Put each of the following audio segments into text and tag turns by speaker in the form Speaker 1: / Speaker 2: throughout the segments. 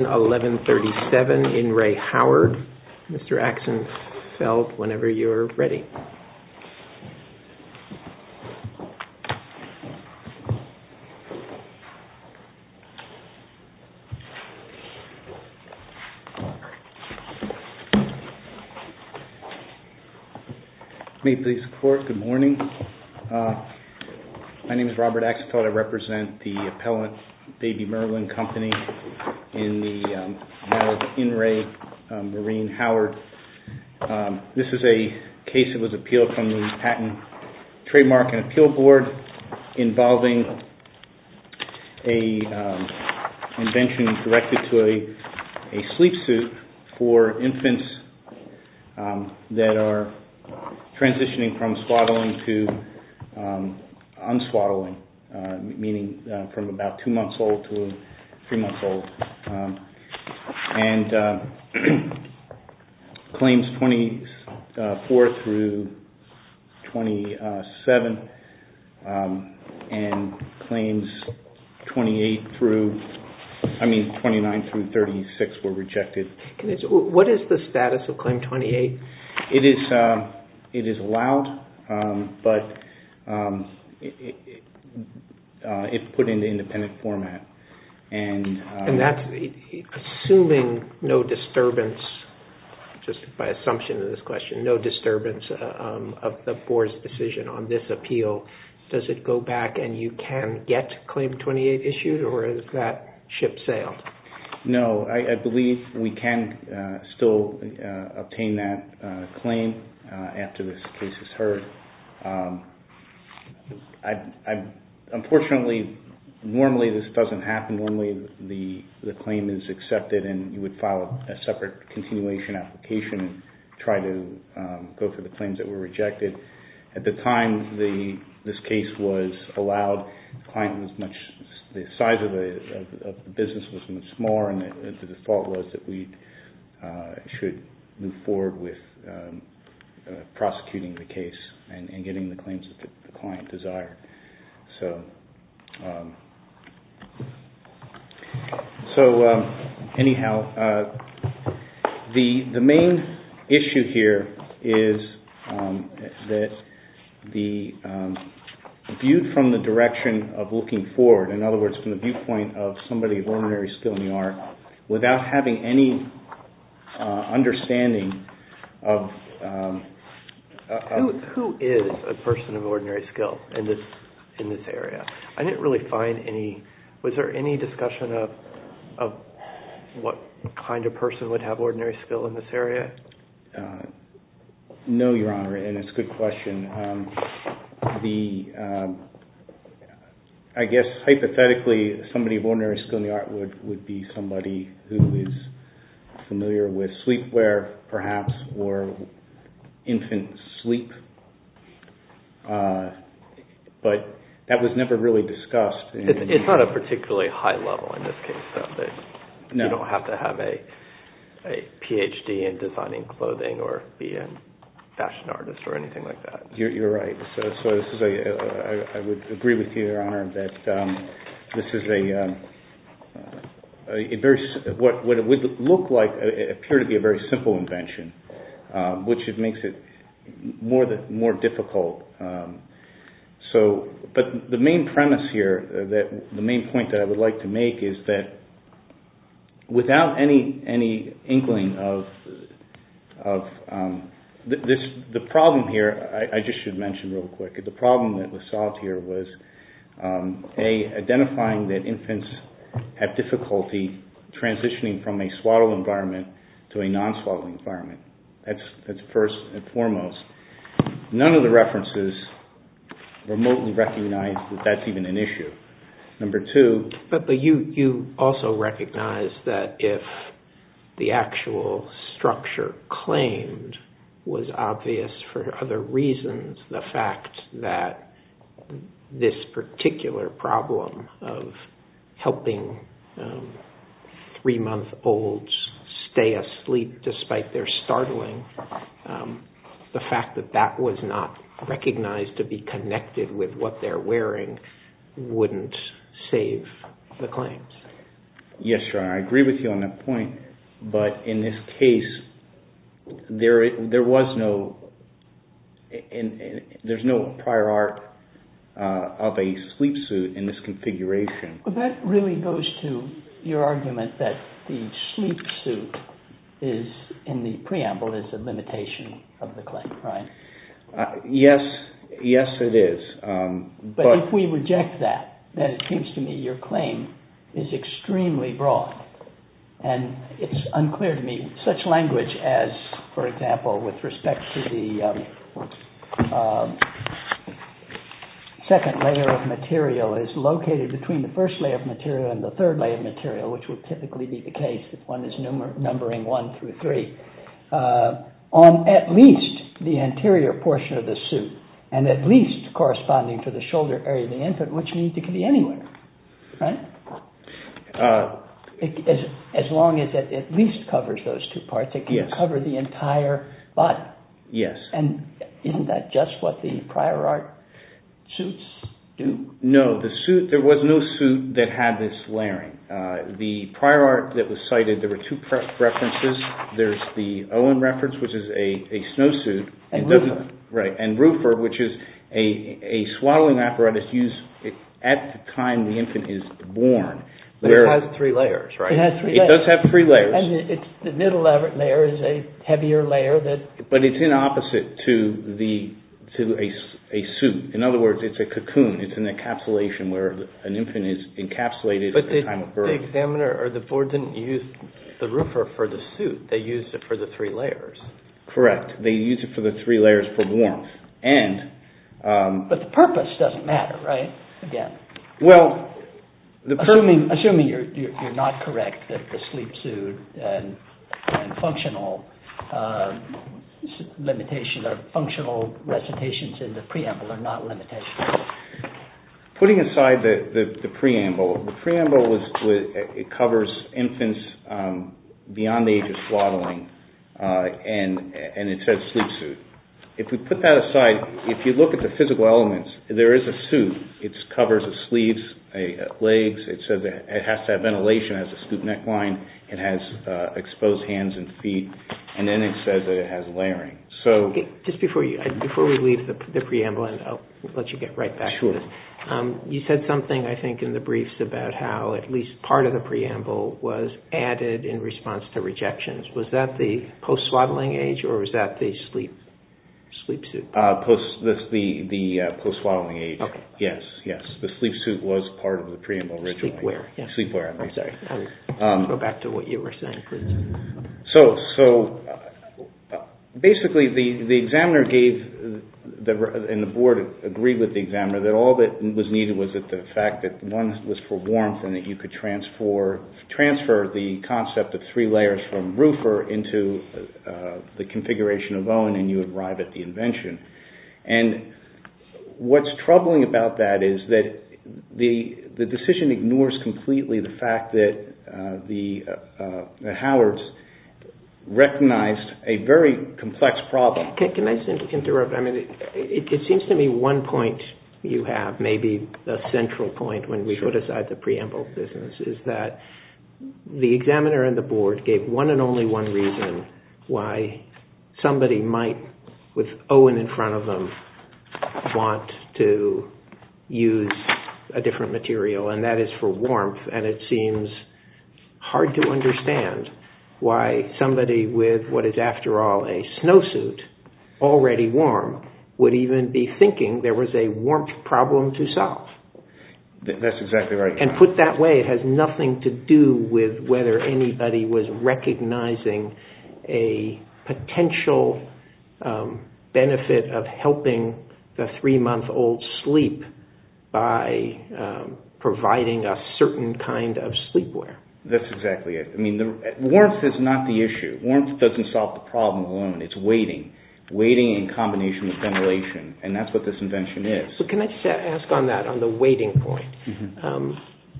Speaker 1: 1137 in Ray Howard. Mr. Axenfeld, whenever you're ready.
Speaker 2: May it please the Court, good morning. My name is Robert Axenfeld. I represent the appellant Baby Merlin Company in the matter of In Ray Marine Howard. This is a case that was appealed from the Patent, Trademark and Appeal Board involving a invention directed to a sleep suit for infants that are transitioning from swaddling to unswaddling, meaning from about 2 months old to 3 months old. And claims 24 through 27 and claims 29 through 36 were rejected.
Speaker 1: What is the status of Claim 28?
Speaker 2: It is allowed, but it's put into independent format. And
Speaker 1: that's assuming no disturbance, just by assumption of this question, no disturbance of the Board's decision on this appeal. Does it go back and you can get Claim 28 issued, or is that ship sailed?
Speaker 2: No, I believe we can still obtain that claim after this case is heard. Unfortunately, normally this doesn't happen. Normally the claim is accepted and you would file a separate continuation application and try to go for the claims that were rejected. At the time this case was allowed, the size of the business was much smaller, and the default was that we should move forward with prosecuting the case and getting the claims that the client desired. Anyhow, the main issue here is that viewed from the direction of looking forward, in other words, from the viewpoint of somebody of ordinary skill in the art, without having any understanding of...
Speaker 3: Who is a person of ordinary skill in this area? I didn't really find any... Was there any discussion of what kind of person would have ordinary skill in this area?
Speaker 2: No, Your Honor, and it's a good question. I guess hypothetically, somebody of ordinary skill in the art would be somebody who is familiar with sleepwear, perhaps, or infant sleep. But that was never really discussed.
Speaker 3: It's not a particularly high level in this case, though.
Speaker 2: No.
Speaker 3: You don't have to have a PhD in designing clothing or be a fashion artist or anything like that. You're right.
Speaker 2: So this is I would agree with you, Your Honor, that this is a very what it would look like appear to be a very simple invention, which it makes it more difficult. But the main premise here, the main point that I would like to make is that without any inkling of the problem here, I just should mention real quick, the problem that was solved here was identifying that infants have difficulty transitioning from a swaddle environment to a non-swaddling environment. That's first and foremost. None of the references remotely recognize that that's even an issue. Number two...
Speaker 1: But you also recognize that if the actual structure claimed was obvious for other reasons, the fact that this particular problem of helping 3-month-olds stay asleep despite their startling, the fact that that was not recognized to be connected with what they're wearing wouldn't save the claims.
Speaker 2: Yes, Your Honor, I agree with you on that point. But in this case, there was no, there's no prior art of a sleep suit in this configuration.
Speaker 4: Well, that really goes to your argument that the sleep suit is, in the preamble, is a limitation of the claim, right?
Speaker 2: Yes, it is.
Speaker 4: But if we reject that, then it seems to me your claim is extremely broad. And it's unclear to me, such language as, for example, with respect to the second layer of material is located between the first layer of material and the third layer of material, which would typically be the case if one is numbering 1 through 3, on at least the anterior portion of the suit, and at least corresponding to the shoulder area of the infant, which means it can be anywhere, right? As long as it at least covers those two parts, it can cover the entire body.
Speaker 2: Yes.
Speaker 4: And isn't that just what the prior art suits do?
Speaker 2: No, there was no suit that had this layering. The prior art that was cited, there were two references. There's the Owen reference, which is a snowsuit.
Speaker 4: And Rufer.
Speaker 2: Right, and Rufer, which is a swaddling apparatus used at the time the infant is born.
Speaker 3: But it has 3 layers, right?
Speaker 4: It has 3 layers.
Speaker 2: It does have 3 layers.
Speaker 4: And the middle layer is a heavier layer that...
Speaker 2: But it's in opposite to a suit. In other words, it's a cocoon. It's an encapsulation where an infant is encapsulated at the time of birth.
Speaker 3: But the examiner or the board didn't use the Rufer for the suit. They used it for the 3 layers.
Speaker 2: Correct. They used it for the 3 layers for warmth.
Speaker 4: But the purpose doesn't matter, right? Again.
Speaker 2: Well...
Speaker 4: Assuming you're not correct that the sleep suit and functional limitation or functional recitations in the preamble are not limitations.
Speaker 2: Putting aside the preamble it covers infants beyond the age of swaddling, and it says sleep suit. If we put that aside, if you look at the physical elements, there is a suit. It covers the sleeves, legs. It says it has to have ventilation, it has a scoop neckline, it has exposed hands and feet, and then it says that it has layering. So,
Speaker 1: just before we leave the preamble, and I'll let you get right back to this. You said something, I think, in the briefs about how at least part of the preamble was added in response to rejections. Was that the post-swaddling age, or was that the sleep suit?
Speaker 2: The post-swaddling age.
Speaker 1: Okay.
Speaker 2: Yes. The sleep suit was part of the preamble originally.
Speaker 1: Sleepwear. Yeah.
Speaker 2: Sleepwear.
Speaker 1: I'm sorry. Go back to what you were saying, please.
Speaker 2: So basically, the examiner gave, and the board agreed with the examiner that all that was needed was that the fact that one was for warmth and that you could transfer the concept of 3 layers from Rufer into the configuration of Owen, and you would arrive at the invention. And what's troubling about that is that the decision ignores completely the fact that the Howards recognized a very complex problem.
Speaker 1: Can I just interrupt? I mean, it seems to me one point you have, maybe the central point when we put aside the preamble business, is that the examiner and the board gave one and only one reason why somebody might, with Owen in front of them, want to use a different material, and that is for warmth. And it seems hard to understand why somebody with what is, after all, a snowsuit, already warm, would even be thinking there was a warmth problem to solve.
Speaker 2: That's exactly right.
Speaker 1: And put that way, it has nothing to do with whether anybody was recognizing a potential benefit of helping the 3-month-old sleep by providing a certain kind of sleepwear.
Speaker 2: That's exactly it. I mean, warmth is not the issue. Warmth doesn't solve the problem alone. It's waiting in combination with ventilation, and that's what this invention is.
Speaker 1: So can I just ask on that, on the waiting point? Mm-hmm.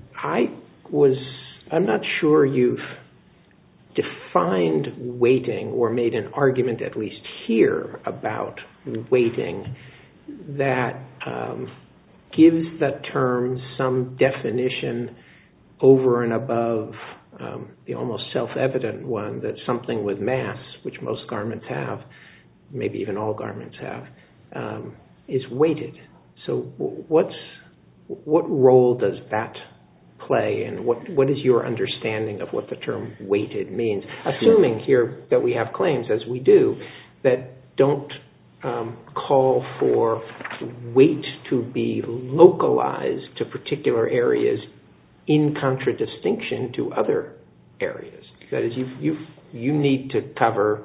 Speaker 1: I'm not sure you've defined waiting or made an argument, at least here, about waiting that gives the term some definition over and above the almost self-evident one that something with mass, which most garments have, maybe even all garments have, is weighted. So what role does that play, and what is your understanding of what the term weighted means? Assuming here that we have claims, as we do, that don't call for weight to be localized to particular areas in contradistinction to other areas. That is, you need to cover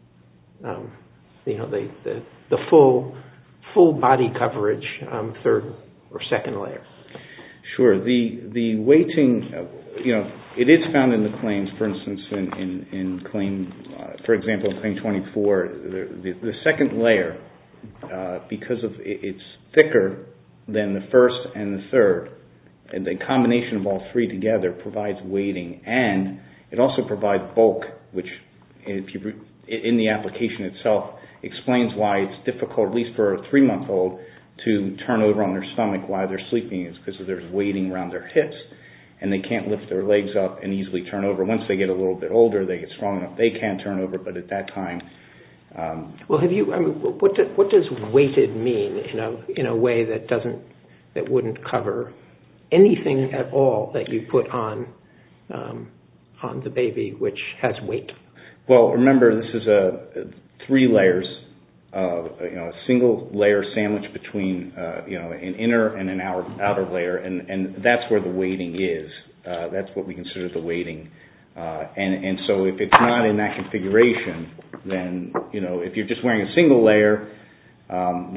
Speaker 1: the full body coverage, third or second layer.
Speaker 2: Sure. The weighting, it is found in the claims. For instance, in claim, for example, in claim 24, the second layer, because of it's thicker than the first and the third, and the combination of all three together provides weighting, and it also provides bulk, which, in the application itself, explains why it's difficult, at least for a 3-month-old, to turn over on their stomach while they're sleeping, is because there's weighting around their hips, and they can't lift their legs up and easily turn over. Once they get a little bit older, they get strong enough, they can turn over, but at that time...
Speaker 1: Well, what does weighted mean in a way that wouldn't cover anything at all that you put on the baby which has weight? Well,
Speaker 2: remember, this is 3 layers, a single layer sandwich between an inner and an outer layer, and that's where the weighting is. That's what we consider the weighting. And so if it's not in that configuration, then if you're just wearing a single layer,
Speaker 4: to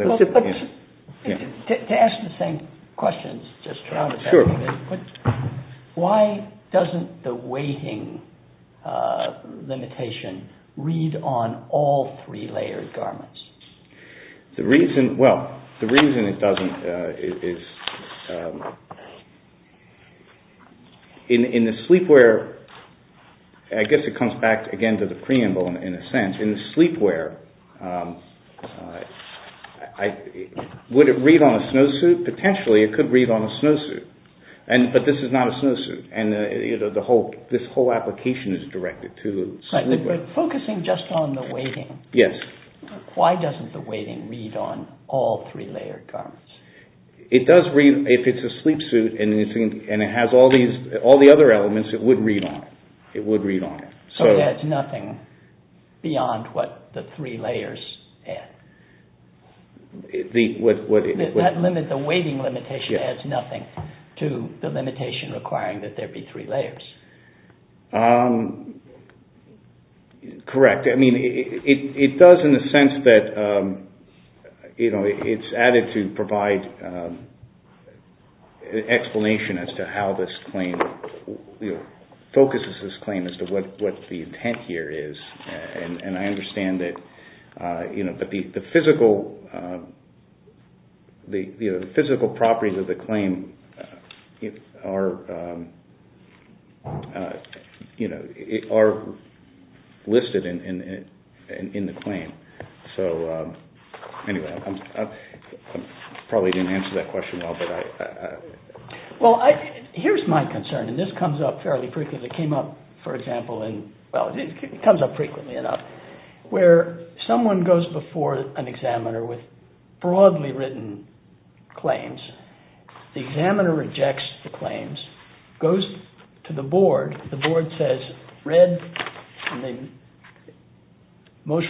Speaker 4: ask the same questions, just trying to
Speaker 2: sure.
Speaker 4: Why doesn't the weighting limitation read on all 3 layered garments?
Speaker 2: The reason it doesn't is in the sleepwear. I guess it comes back again to the preamble in a sense. In the sleepwear, would it read on a snowsuit? Potentially, it could read on a snowsuit, but this is not a snowsuit, and this whole application is directed to sleepwear.
Speaker 4: Right, but focusing just on the weighting.
Speaker 2: Yes.
Speaker 4: Why doesn't the weighting read on all 3 layered garments?
Speaker 2: It does read if it's a sleep suit and it has all the other elements. It would read on it. It would read on it.
Speaker 4: So it adds nothing beyond what the 3 layers add. The weighting limitation adds nothing to the limitation requiring that there be 3 layers.
Speaker 2: Correct. I mean, it does in the sense that it's added to provide an explanation as to how this claim focuses this claim as to what the intent here is, and I understand that but the physical properties of the claim are listed in the claim. So anyway, I probably didn't answer that question well, but
Speaker 4: here's my concern, and this comes up fairly frequently. It came up, for example, it comes up frequently enough, where someone goes before an examiner with broadly written claims. The examiner rejects the claims, goes to the board. The board says, read in the most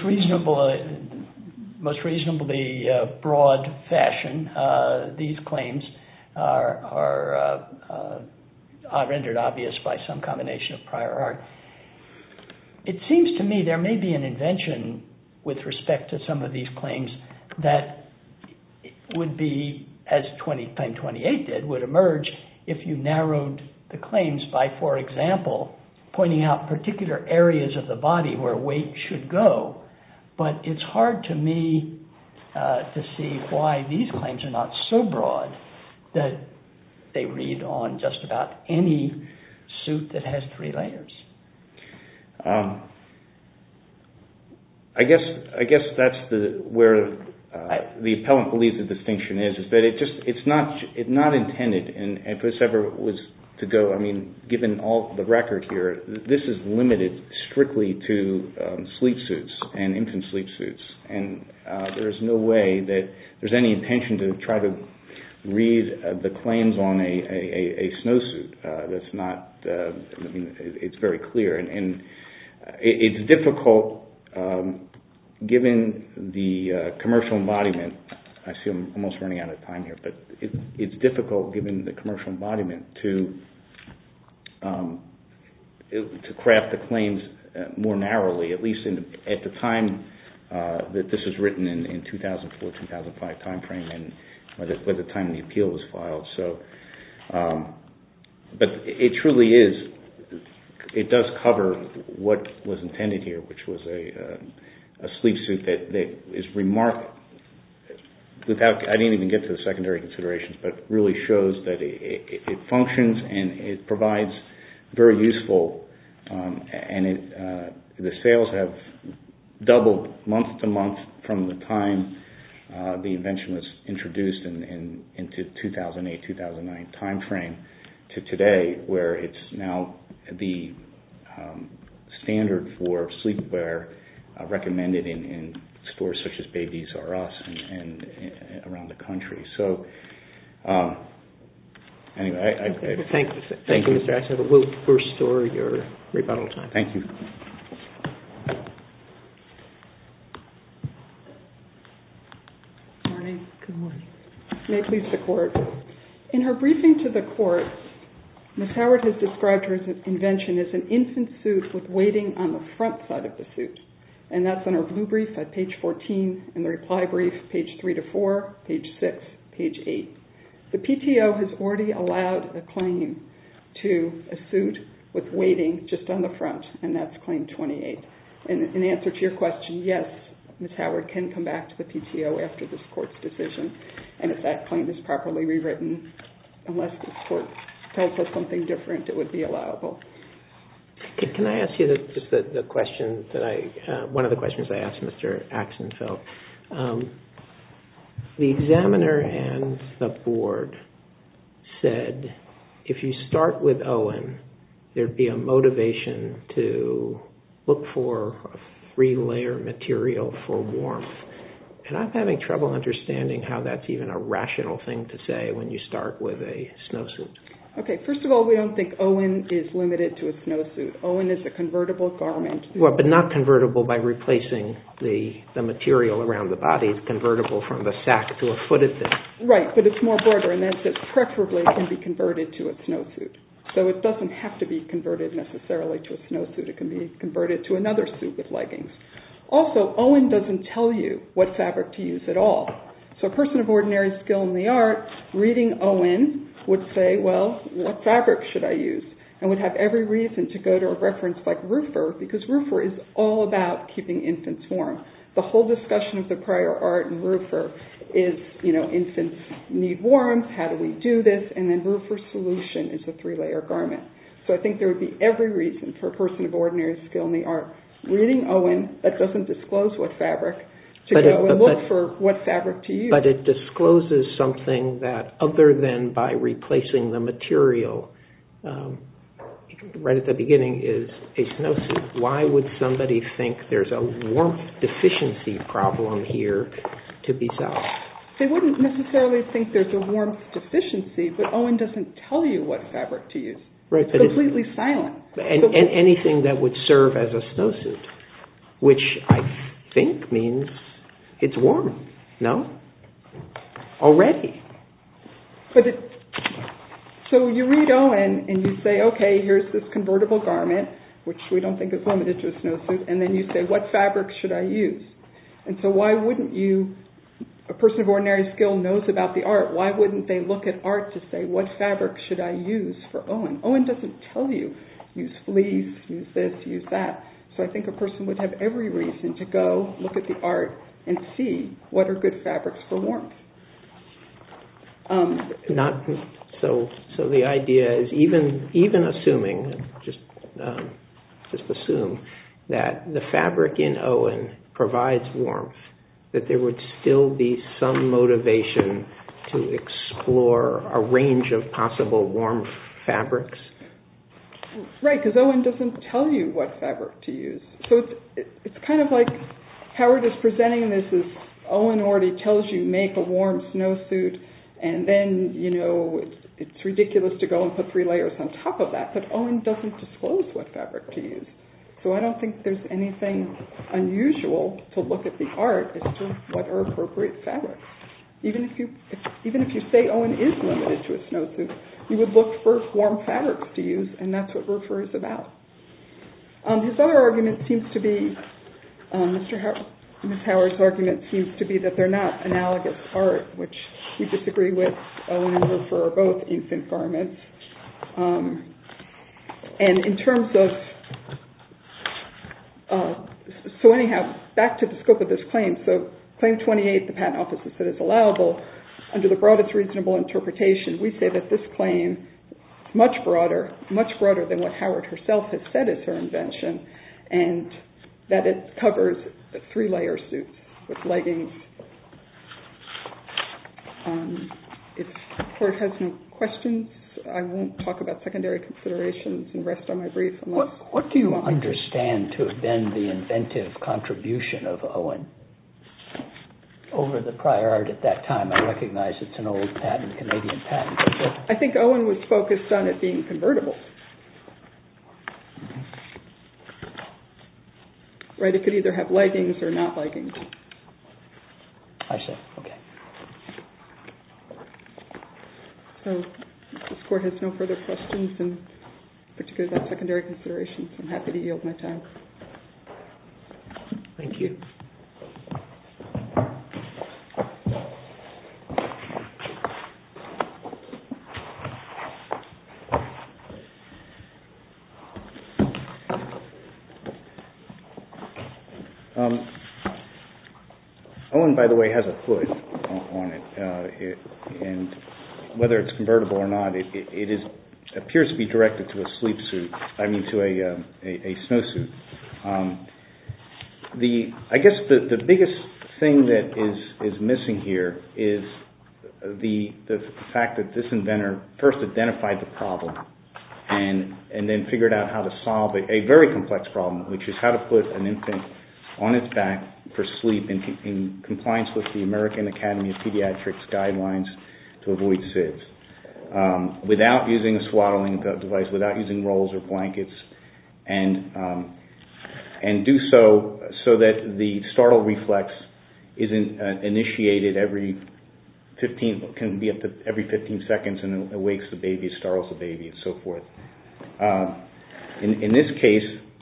Speaker 4: reasonably broad fashion, these claims are rendered obvious by some combination of prior art. It seems to me there may be an invention with respect to some of these claims that would be, as Claim 28 did, would emerge if you narrowed the claims by, for example, pointing out particular areas of the body where weight should go. But it's hard to me to see why these claims are not so broad that they read on just about any suit that has 3 layers.
Speaker 2: I guess that's where the appellant believes the distinction is that it's not intended, and if this ever was to go. I mean, given all the record here, this is limited strictly to sleep suits and infant sleep suits, and there's no way that there's any intention to try to read the claims on a snowsuit. That's not. I mean, it's very clear, and it's difficult given the commercial embodiment. I see I'm almost running out of time here, but it's difficult given the commercial embodiment to craft the claims more narrowly, at least at the time that this was written in 2004-2005 timeframe, and by the time the appeal was filed. So, but it truly is. It does cover what was intended here, which was a sleep suit that is remarkable. I didn't even get to the secondary considerations, but really shows that it functions and it provides very useful, and the sales have doubled month to month from the time the invention was introduced into 2008-2009 timeframe to today, where it's now the standard for sleepwear recommended in stores such as Babies R Us and around the country. So anyway,
Speaker 1: thank you, Mr. Axel. We'll restore your rebuttal time.
Speaker 2: Thank you.
Speaker 5: Good morning. May it please the Court. In her briefing to the Court, Ms. Howard has described her invention as an infant suit with weighting on the front side of the suit. And that's on her blue brief at page 14, and the reply brief, page 3 to 4, page 6, page 8. The PTO has already allowed a claim to a suit with weighting just on the front, and that's claim 28. And in answer to your question, yes, Ms. Howard can come back to the PTO after this Court's decision, and if that claim is properly rewritten, unless this Court tells us something different, it would be allowable.
Speaker 1: Can I ask you the question that one of the questions I asked Mr. Axenfeld? The examiner and the board said if you start with Owen, there'd be a motivation to look for a three-layer material for warmth. And I'm having trouble understanding how that's even a rational thing to say when you start with a snowsuit.
Speaker 5: Okay, first of all, we don't think Owen is limited to a snowsuit. Owen is a convertible garment.
Speaker 1: Well, but not convertible by replacing the material around the body. It's convertible from the sack to a footed thing.
Speaker 5: Right, but it's more broader, and that's that preferably it can be converted to a snowsuit. So it doesn't have to be converted necessarily to a snowsuit. It can be converted to another suit with leggings. Also, Owen doesn't tell you what fabric to use at all. So a person of ordinary skill in the art reading Owen would say, well, what fabric should I use? And would have every reason to go to a reference like Rufer, because Rufer is all about keeping infants warm. The whole discussion of the prior art in Rufer is, infants need warmth, how do we do this? And then Rufer's solution is a three-layer garment. So I think there would be every reason for a person of ordinary skill in the art reading Owen that doesn't disclose what fabric to go and look for what fabric to use.
Speaker 1: But it discloses something that, other than by replacing the material, right at the beginning, is a snowsuit. Why would somebody think there's a warmth deficiency problem here to be solved?
Speaker 5: They wouldn't necessarily think there's a warmth deficiency, but Owen doesn't tell you what fabric to use.
Speaker 1: Right,
Speaker 5: it's completely silent.
Speaker 1: And anything that would serve as a snowsuit, which I think means it's warm, no? Already.
Speaker 5: So you read Owen and you say, okay, here's this convertible garment, which we don't think is limited to a snowsuit, and then you say, what fabric should I use? And so why wouldn't you, a person of ordinary skill knows about the art, why wouldn't they look at art to say, what fabric should I use for Owen? Owen doesn't tell you, use fleece, use this, use that. So I think a person would have every reason to go look at the art and see what are good fabrics for warmth.
Speaker 1: So the idea is, even assuming, just assume that the fabric in Owen provides warmth, that there would still be some motivation to explore a range of possible warmth fabrics?
Speaker 5: Right, because Owen doesn't tell you what fabric to use. So it's kind of like Howard is presenting this as Owen already tells you make a warm snowsuit, and then, it's ridiculous to go and put 3 layers on top of that, but Owen doesn't disclose what fabric to use. So I don't think there's anything unusual to look at the art as to what are appropriate fabrics. Even if you say Owen is limited to a snowsuit, you would look for warm fabrics to use, and that's what RUFR is about. His other argument seems to be, Ms. Howard's argument seems to be that they're not analogous art, which we disagree with. Owen and RUFR are both infant garments. And in terms of, so anyhow, back to the scope of this claim. So Claim 28, the Patent Office has said is allowable. Under the broadest reasonable interpretation, we say that this claim is much broader than what Howard herself has said is her invention, and that it covers 3-layer suits with leggings. If the Court has no questions, I won't talk about secondary considerations and rest on my brief.
Speaker 4: What do you understand to have been the inventive contribution of Owen over the prior art at that time? I recognize it's an old patent, Canadian patent.
Speaker 5: I think Owen was focused on it being convertible. Right, it could either have leggings or not leggings.
Speaker 4: I see, okay.
Speaker 5: So if this Court has no further questions, and particularly about secondary considerations, I'm happy to yield my time.
Speaker 1: Thank you.
Speaker 2: Owen, by the way, has a hood on it, and whether it's convertible or not, it appears to be directed to a sleep suit. I mean, to a snowsuit. I guess the biggest thing that is missing here is the fact that this inventor first identified the problem and then figured out how to solve a very complex problem, which is how to put an infant on its back for sleep in compliance with the American Academy of Pediatrics guidelines to avoid SIDS, without using a swaddling device, without using rolls or blankets, and do so that the startle reflex isn't initiated can be up to every 15 seconds and it wakes the baby, startles the baby, and so forth. In this case,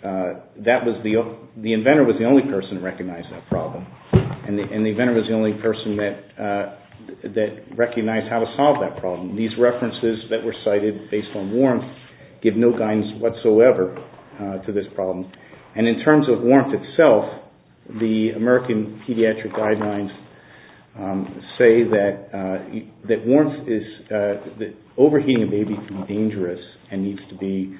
Speaker 2: the inventor was the only person that recognized that problem, and the inventor was the only person that recognized how to solve that problem. These references that were cited based on warmth give no guidance whatsoever to this problem. And in terms of warmth itself, the American Pediatric Guidelines say that warmth is that overheating a baby can be dangerous and needs to be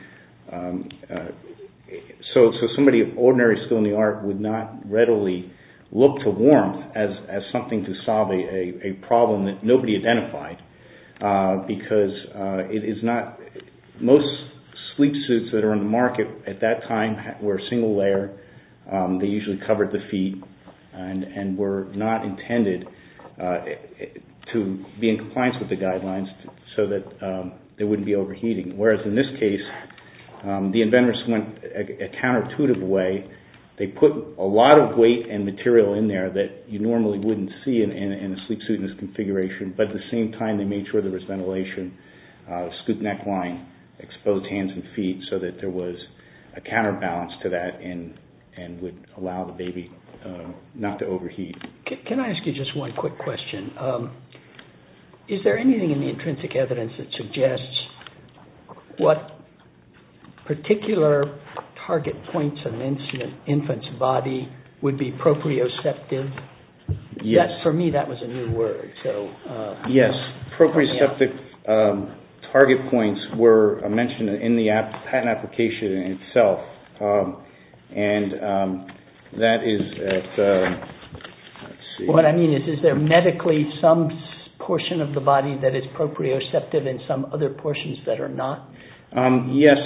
Speaker 2: so somebody of ordinary skill in the art would not readily look to warmth as something to solve a problem that nobody identified, because it is not. Most sleep suits that are on the market at that time were single layer. They usually covered the feet and were not intended to be in compliance with the guidelines so that they wouldn't be overheating. Whereas in this case, the inventors went a counterintuitive way. They put a lot of weight and material in there that you normally wouldn't see in a sleep suit in this configuration, but at the same time they made sure there was ventilation, scoop neckline, exposed hands and feet, so that there was a counterbalance to that and would allow the baby not to overheat.
Speaker 4: Can I ask you just one quick question? Is there anything in the intrinsic evidence that suggests what particular target points on an infant's body would be proprioceptive?
Speaker 2: Yes.
Speaker 4: For me, that was a new word. So
Speaker 2: yes, proprioceptive target points were mentioned in the patent application itself, and that is at. Let's see.
Speaker 4: What I mean is there medically some portion of the body that is proprioceptive and some other portions that are not?
Speaker 2: Yes.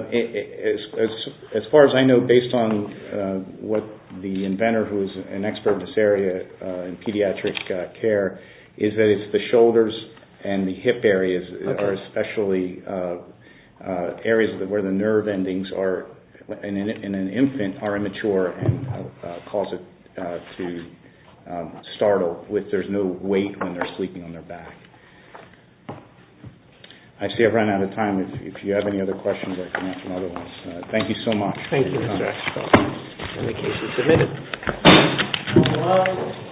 Speaker 2: As far as I know, based on what the inventor, who is an expert in this area in pediatric care, is that it's the shoulders and the hip areas are especially areas where the nerve endings are, in an infant, are immature and cause it to startle if there's no weight when they're sleeping on their back. I see I've run out of time. If you have any other questions, I can answer other ones. Thank you so much.
Speaker 1: Thank you, Mr. Ashcroft. And the case is submitted.